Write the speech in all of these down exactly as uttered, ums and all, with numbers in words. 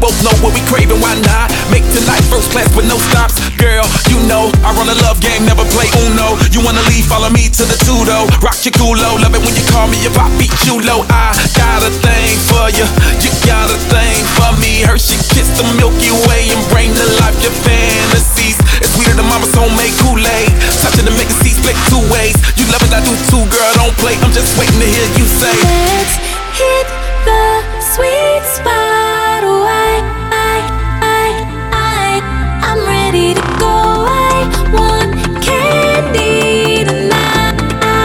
both know what we craving, why not? Make tonight first class with no stops. Girl, you know I run a love game, never play Uno. You wanna leave, follow me to the Tudo. Rock your culo, love it when you call me if I beat you low. I got a thing for you, you got a thing for me. Hershey kiss the Milky Way and bring to life your fantasies. It's sweeter than mama's homemade Kool-Aid. Touching to make the seats split two ways. You love it, I do too, girl, don't play. I'm just waiting to hear you say, let's hit the sweet spot. Oh, I, I, I, I, I'm ready to go. I want candy tonight.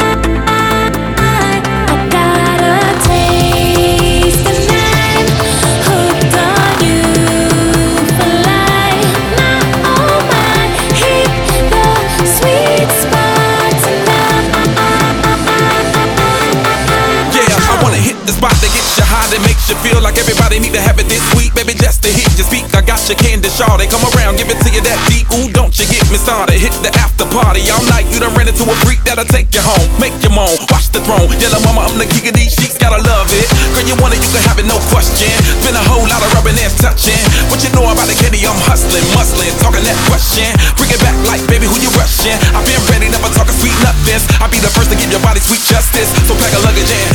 I, I got a taste and I'm hooked on you for life. My, oh my, hit the sweet spot tonight. yeah, I wanna hit the spot that gets you high, that makes you feel like everybody need to have it this week. Baby, just to hit your speak, I got your candy shawty. Come around, give it to you that deep. Ooh, don't you get me started. Hit the after party all night. You done ran into a freak that'll take you home, make you moan, watch the throne. Yellow mama, I'm the king of these sheets, gotta love it. Girl, you want it, you can have it, no question. Been a whole lot of rubbing and touching. What you know about the candy? I'm hustling, muscling, talking that question. Bring it back like, baby, who you rushing? I've been ready, never talking sweet nothings. I'll be the first to give your body sweet justice. So pack a luggage and